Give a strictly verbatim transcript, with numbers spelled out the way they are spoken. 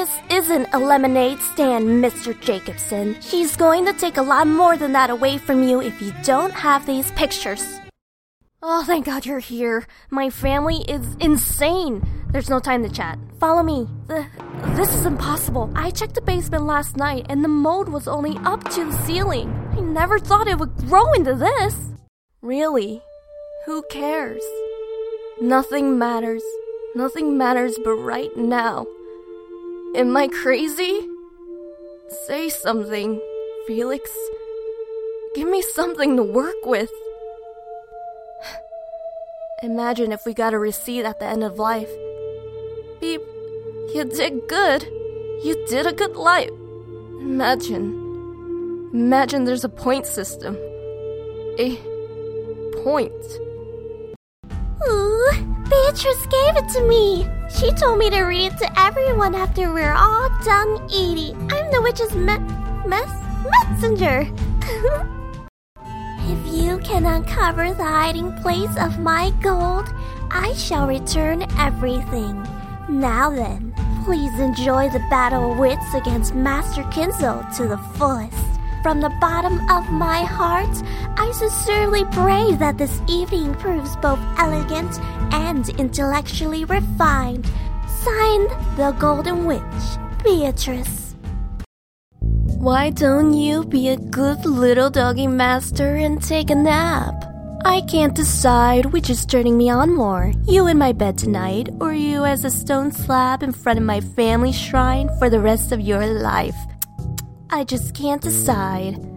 This isn't a lemonade stand, Mister Jacobson. She's going to take a lot more than that away from you if you don't have these pictures. Oh, thank God you're here. My family is insane. There's no time to chat. Follow me. Uh, this is impossible. I checked the basement last night and the mold was only up to the ceiling. I never thought it would grow into this. Really? Who cares? Nothing matters. Nothing matters but right now. Am I crazy? Say something, Felix. Give me something to work with. Imagine if we got a receipt at the end of life. Beep, you did good. You did a good life. Imagine. Imagine there's a point system. A point. Ooh, Beatrice gave it to me. She told me to read it to everyone after we're all done eating. I'm the witch's me- mess- messenger. If you can uncover the hiding place of my gold, I shall return everything. Now then, please enjoy the battle of wits against Master Kinzo to the fullest. From the bottom of my heart, I sincerely pray that this evening proves both elegant and intellectually refined. Signed, the Golden Witch, Beatrice. Why don't you be a good little doggy master and take a nap? I can't decide which is turning me on more, you in my bed tonight, or you as a stone slab in front of my family shrine for the rest of your life. I just can't decide.